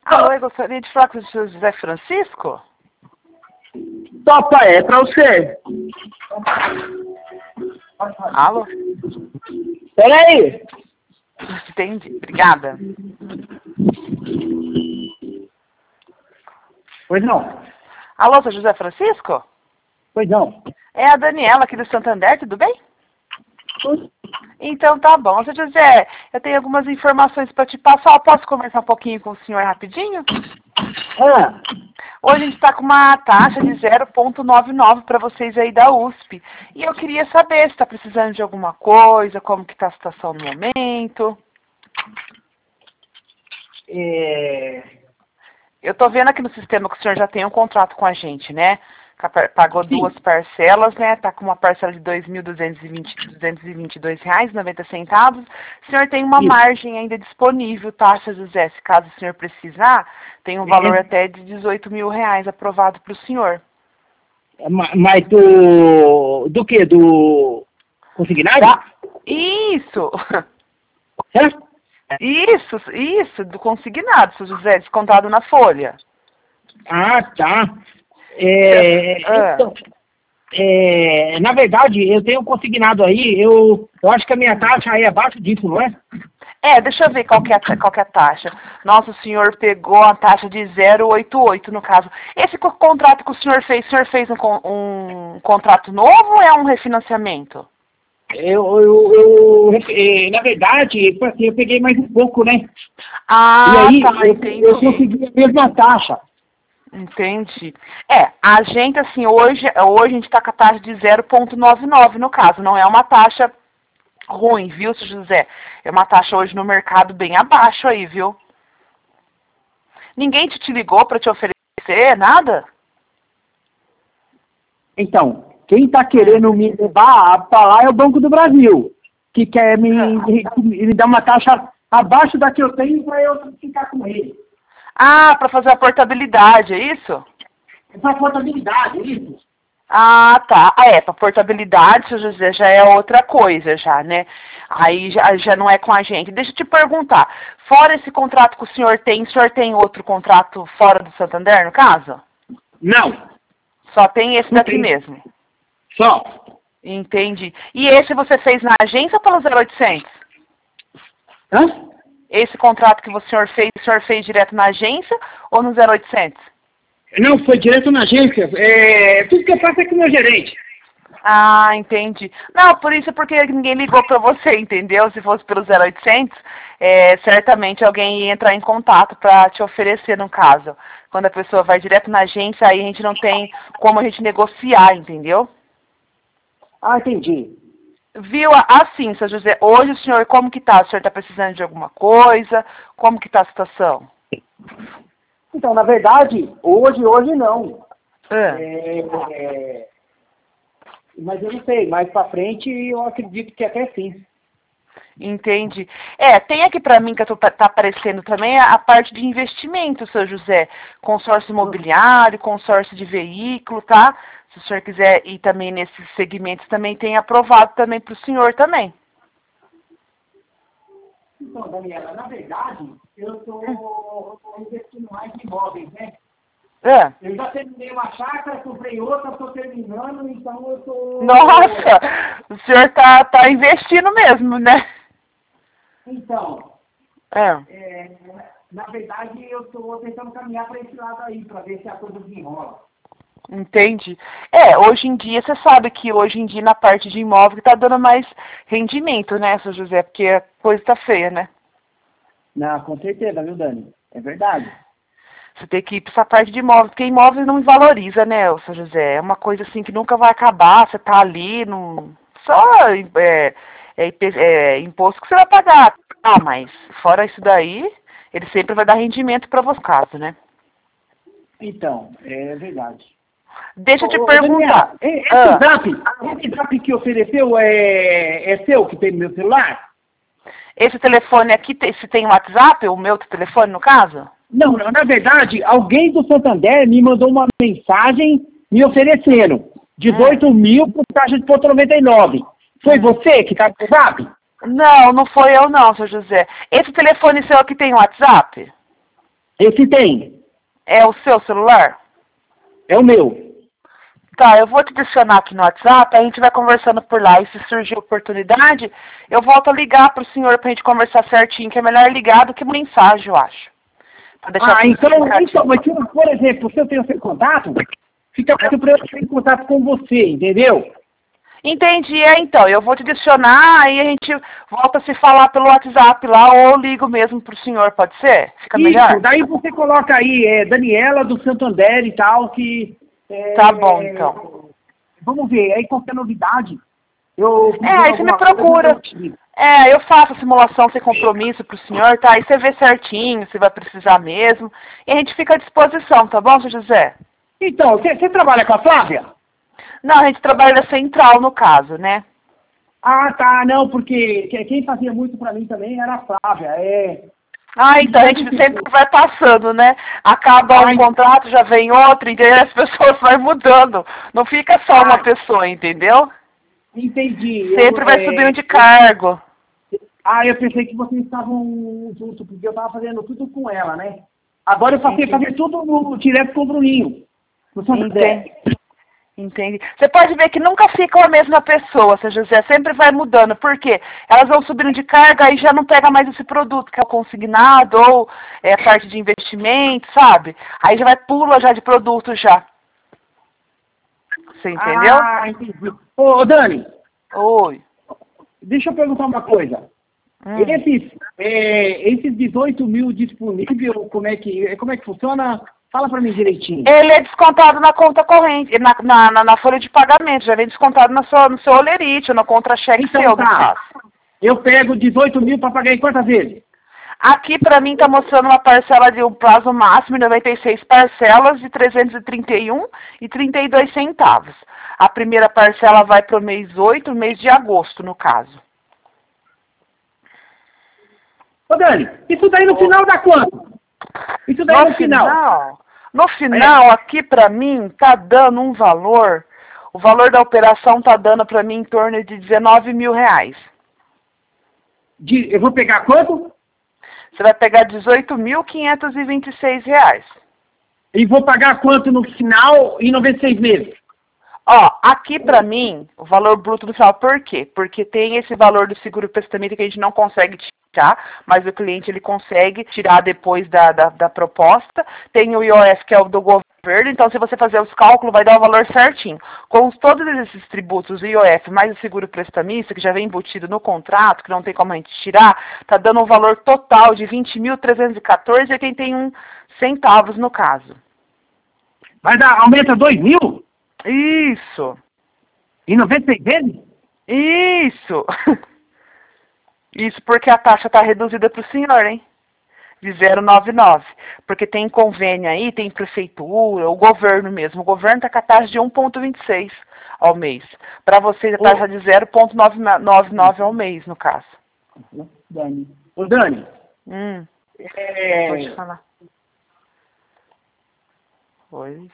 Alô, eu gostaria de falar com o senhor José Francisco? Topa, é pra você. Alô? Peraí. Entendi, obrigada. Pois não. Alô, seu José Francisco? Pois não. É a Daniela aqui do Santander, tudo bem? Então tá bom. Seu José, eu tenho algumas informações para te passar. Eu posso conversar um pouquinho com o senhor rapidinho? Ah, Hoje a gente está com uma taxa de 0,99 para vocês aí da USP. E eu queria saber se está precisando de alguma coisa, como que está a situação no momento. Eu estou vendo aqui no sistema que o senhor já tem um contrato com a gente, né? Pagou sim. 2 parcelas, né? Está com uma parcela de R$ 2.222,90. O senhor tem uma Isso. margem ainda disponível, tá, seu José? Se caso o senhor precisar, tem um valor até de R$ 18.000 aprovado para o senhor. Mas do que? Do consignado? Isso! Hã? Isso, do consignado, seu José, descontado na folha. Ah, tá. Ah. Então, na verdade, eu tenho consignado aí, eu acho que a minha taxa aí é abaixo disso, não é? Deixa eu ver qual que é a taxa. Nossa, o senhor pegou a taxa de 0,88 no caso. Esse contrato que o senhor fez um contrato novo ou é um refinanciamento? Na verdade, assim, eu peguei mais um pouco, né? Ah, E aí, tá, entendi. eu consegui a mesma taxa. Entendi. A gente, assim, hoje a gente está com a taxa de 0,99 no caso. Não é uma taxa ruim, viu, seu José? É uma taxa hoje no mercado bem abaixo aí, viu? Ninguém te ligou para te oferecer nada? Então, quem está querendo me levar para lá é o Banco do Brasil, que quer me dar uma taxa abaixo da que eu tenho para eu ficar com ele. Ah, para fazer a portabilidade, é isso? Essa portabilidade, isso. Ah, tá. Para portabilidade, seu José, já é outra coisa já, né? Aí já não é com a gente. Deixa eu te perguntar, fora esse contrato que o senhor tem outro contrato fora do Santander, no caso? Não. Só tem esse Não daqui tem. mesmo? Só. Entendi. E esse você fez na agência ou pelo 0800? Hã? Esse contrato que o senhor fez direto na agência ou no 0800? Não, foi direto na agência. Tudo que eu faço é com o meu gerente. Ah, entendi. Não, por isso porque ninguém ligou para você, entendeu? Se fosse pelo 0800, certamente alguém ia entrar em contato para te oferecer, no caso. Quando a pessoa vai direto na agência, aí a gente não tem como a gente negociar, entendeu? Ah, entendi. Viu? Assim, seu José, hoje o senhor, como que tá? O senhor está precisando de alguma coisa? Como que tá a situação? Então, na verdade, hoje não. Ah. Mas eu não sei, mais para frente eu acredito que até sim. Entendi. Tem aqui para mim que tá aparecendo também a parte de investimento, seu José. Consórcio imobiliário, consórcio de veículo, tá? Se o senhor quiser ir também nesses segmentos, também tem aprovado também para o senhor também. Então, Daniela, na verdade, eu estou investindo mais em imóveis, né? Eu já terminei uma chácara, comprei outra, estou terminando, então eu estou... Nossa! O senhor tá investindo mesmo, né? Então, na verdade, eu estou tentando caminhar para esse lado aí, para ver se a coisa desenrola. Entendi. Hoje em dia, você sabe que hoje em dia na parte de imóvel está dando mais rendimento, né, seu José? Porque a coisa tá feia, né? Não, com certeza, viu, Dani? É verdade. Você tem que ir para essa parte de imóvel, porque imóvel não valoriza, né, seu José? É uma coisa assim que nunca vai acabar, você tá ali, só imposto que você vai pagar. Ah, mas fora isso daí, ele sempre vai dar rendimento para você, caso, né? Então, é verdade. Deixa eu te perguntar. Esse zap que ofereceu é seu, que tem no meu celular? Esse telefone aqui, se tem WhatsApp, o meu telefone, no caso? Não, na verdade, alguém do Santander me mandou uma mensagem me oferecendo 18.000 por taxa de ponto 99. Foi você que está no WhatsApp? Não foi eu não, seu José. Esse telefone seu aqui tem WhatsApp? Esse tem. É o seu celular? É o meu. Tá, eu vou te adicionar aqui no WhatsApp, a gente vai conversando por lá. E se surgir oportunidade, eu volto a ligar pro senhor pra gente conversar certinho, que é melhor ligar do que mensagem, eu acho. Então, mas por exemplo, se eu tenho seu contato, fica fácil para eu entrar em contato com você, entendeu? Entendi, então, eu vou te adicionar, aí a gente volta a se falar pelo WhatsApp lá, ou eu ligo mesmo pro senhor, pode ser? Fica melhor? Isso, daí você coloca aí, Daniela do Santander e tal, que... Tá bom, então. Vamos ver, aí qualquer novidade, aí você me procura. Eu faço a simulação sem compromisso pro senhor, tá? Aí você vê certinho se vai precisar mesmo, e a gente fica à disposição, tá bom, seu José? Então, você trabalha com a Flávia? Não, a gente trabalha na central, no caso, né? Ah, tá, não, porque quem fazia muito pra mim também era a Flávia, então a gente sempre vai passando, né? Acaba um contrato, já vem outro, e as pessoas vão mudando. Não fica só uma pessoa, entendeu? Entendi. Sempre vai subindo de cargo. Eu pensei que vocês estavam juntos, porque eu estava fazendo tudo com ela, né? Agora eu passei a fazer tudo direto com o Bruninho. Entendi. Você pode ver que nunca fica a mesma pessoa, seu José, sempre vai mudando. Por quê? Elas vão subindo de carga e já não pega mais esse produto, que é o consignado, ou a parte de investimento, sabe? Aí já vai pula já de produto já. Você entendeu? Entendi. Ô, Dani. Oi. Deixa eu perguntar uma coisa. Esses 18 mil disponíveis, como é que funciona? Fala pra mim direitinho. Ele é descontado na conta corrente, na folha de pagamento, já vem descontado no seu olerite, no contra-cheque seu, no caso. Eu pego 18 mil para pagar em quantas vezes? Aqui pra mim tá mostrando uma parcela de um prazo máximo de 96 parcelas de 331,32 centavos. A primeira parcela vai pro mês 8, mês de agosto, no caso. Ô, Dani, isso daí no final dá quanto? Isso daí no final? No final, aqui pra mim, tá dando um valor, o valor da operação tá dando pra mim em torno de 19 mil reais. Eu vou pegar quanto? Você vai pegar 18.526 reais. E vou pagar quanto no final em 96 meses? Aqui pra mim, o valor bruto do final, por quê? Porque tem esse valor do seguro-prestamento que a gente não consegue tirar, mas o cliente ele consegue tirar depois da proposta. Tem o IOF, que é o do governo, então se você fazer os cálculos, vai dar o valor certinho. Com todos esses tributos, o IOF mais o seguro-prestamista, que já vem embutido no contrato, que não tem como a gente tirar, tá dando um valor total de 20.314,81 centavos no caso. Aumenta 2 mil? Isso. Em 96 vezes? Isso. Isso porque a taxa está reduzida para o senhor, hein? De 0,99. Porque tem convênio aí, tem prefeitura, o governo mesmo. O governo está com a taxa de 1,26 ao mês. Para vocês a taxa de 0,99 ao mês, no caso. Dani. Ô, Dani. Pode falar. Oi.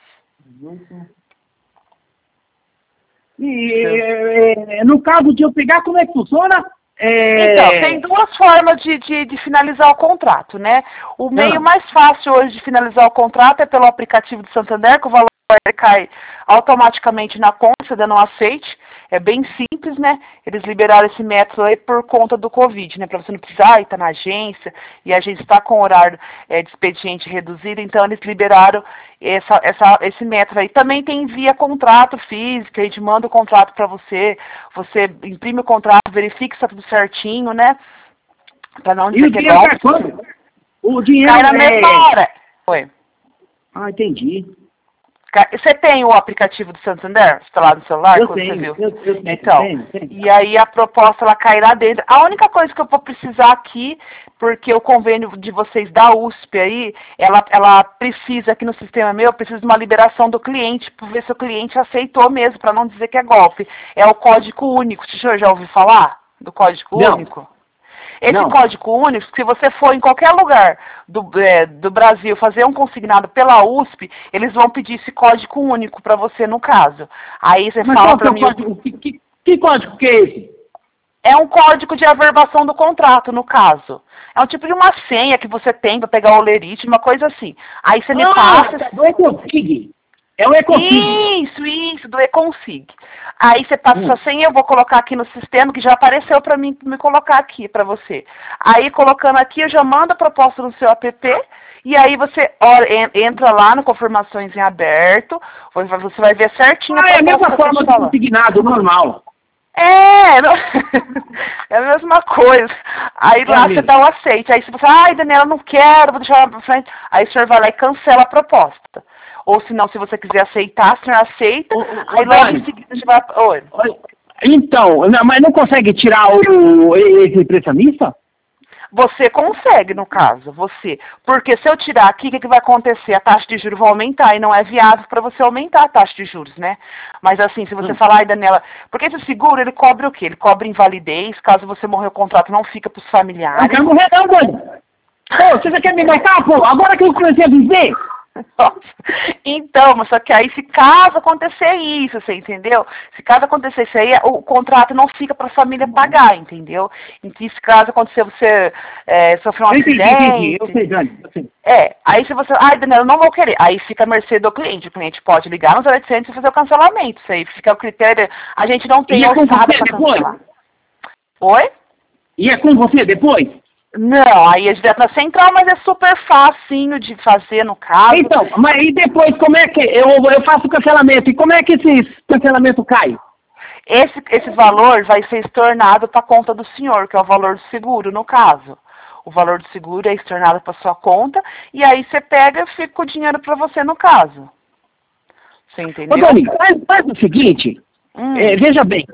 No caso de eu pegar, como é que funciona? Então, tem duas formas de finalizar o contrato, né? O meio mais fácil hoje de finalizar o contrato é pelo aplicativo do Santander, que o valor cai automaticamente na conta, você dando um aceite. É bem simples, né? Eles liberaram esse método aí por conta do Covid, né? Para você não precisar estar na agência, e a gente está com horário de expediente reduzido, então eles liberaram esse método aí. Também tem via contrato físico, a gente manda o contrato para você, você imprime o contrato, verifica se está tudo certinho, né? Para não dizer que é golpe. O dinheiro cai na mesma hora. Oi. Entendi. Você tem o aplicativo do Santander instalado no celular? Eu tenho. Então, e aí a proposta ela cairá dentro. A única coisa que eu vou precisar aqui, porque o convênio de vocês da USP aí, ela precisa aqui no sistema meu, precisa de uma liberação do cliente, para ver se o cliente aceitou mesmo, para não dizer que é golpe. É o código único. O senhor já ouviu falar do código único? Esse código único, se você for em qualquer lugar do Brasil fazer um consignado pela USP, eles vão pedir esse código único para você no caso. Aí você fala para mim... Que código que é esse? É um código de averbação do contrato, no caso. É um tipo de uma senha que você tem para pegar o lerite, uma coisa assim. Aí você me passa... do Econsig. É o Econsig. Isso, do Econsig. Aí você passa essa senha, eu vou colocar aqui no sistema, que já apareceu para mim, me colocar aqui para você. Aí, colocando aqui, eu já mando a proposta no seu app, e aí você entra lá no Confirmações em Aberto, você vai ver certinho é a mesma forma do consignado, normal. É a mesma coisa. Aí lá você dá o aceite. Aí se você, Daniela, não quero, vou deixar lá pra frente. Aí o senhor vai lá e cancela a proposta. Ou se não, se você quiser aceitar, o senhor aceita. Aí logo em seguida a gente vai... Oi. Então, mas não consegue tirar esse impressionista? Você consegue, no caso, você. Porque se eu tirar aqui, o que vai acontecer? A taxa de juros vai aumentar e não é viável para você aumentar a taxa de juros, né? Mas assim, se você falar, Daniela, porque esse seguro, ele cobre o quê? Ele cobre invalidez, caso você morrer o contrato não fica para os familiares. Não quero morrer não, Dani. Pô, você já quer me matar, pô? Agora que eu comecei a viver... Nossa. Então, mas só que aí se caso acontecer isso, você entendeu? Se caso acontecer isso aí, o contrato não fica para a família pagar, entendeu? Então, se caso acontecer você sofrer um acidente... Eu sei, Dani. Aí se você... Daniela, eu não vou querer. Aí fica a mercê do cliente. O cliente pode ligar nos 0800 e fazer o cancelamento. Isso aí fica o critério... A gente não tem alçada para cancelar. Oi? E é com você depois? Não, aí é direto na central, mas é super facinho de fazer no caso. Então, mas e depois como é que eu faço o cancelamento? E como é que esse cancelamento cai? Esse valor vai ser estornado para a conta do senhor, que é o valor do seguro, no caso. O valor do seguro é estornado para sua conta, e aí você pega e fica o dinheiro para você, no caso. Você entendeu? Ô, Dani, faz o seguinte, veja bem.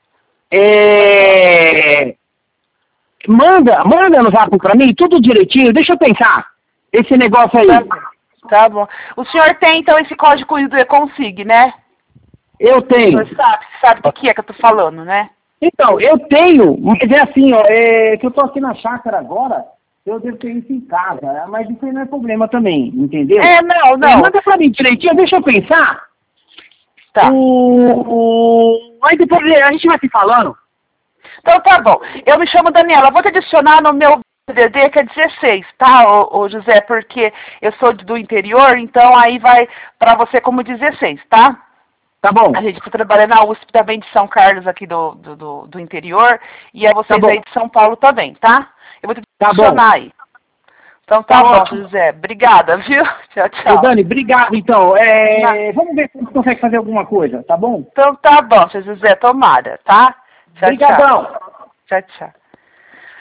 Manda no zap pra mim, tudo direitinho, deixa eu pensar. Esse negócio aí. Tá bom. O senhor tem, então, esse código do Econsig, né? Eu tenho. O senhor sabe do que é que eu tô falando, né? Então, eu tenho, mas é assim, ó, que eu tô aqui na chácara agora, eu devo ter isso em casa, mas isso aí não é problema também, entendeu? Não. Manda pra mim direitinho, deixa eu pensar. Tá. Aí depois a gente vai se falando. Então tá bom. Eu me chamo Daniela. Vou te adicionar no meu DDD, que é 16, tá, ô José? Porque eu sou do interior, então aí vai pra você como 16, tá? Tá bom. A gente tá trabalhando na USP também de São Carlos aqui do interior. E aí vocês aí de São Paulo também, tá? Eu vou te adicionar aí. Então tá bom, José. Obrigada, viu? Tchau. Ô, Dani, obrigado, então. Vamos ver se a gente consegue fazer alguma coisa, tá bom? Então tá bom, seu José. Tomara, tá? Obrigadão. Tchau.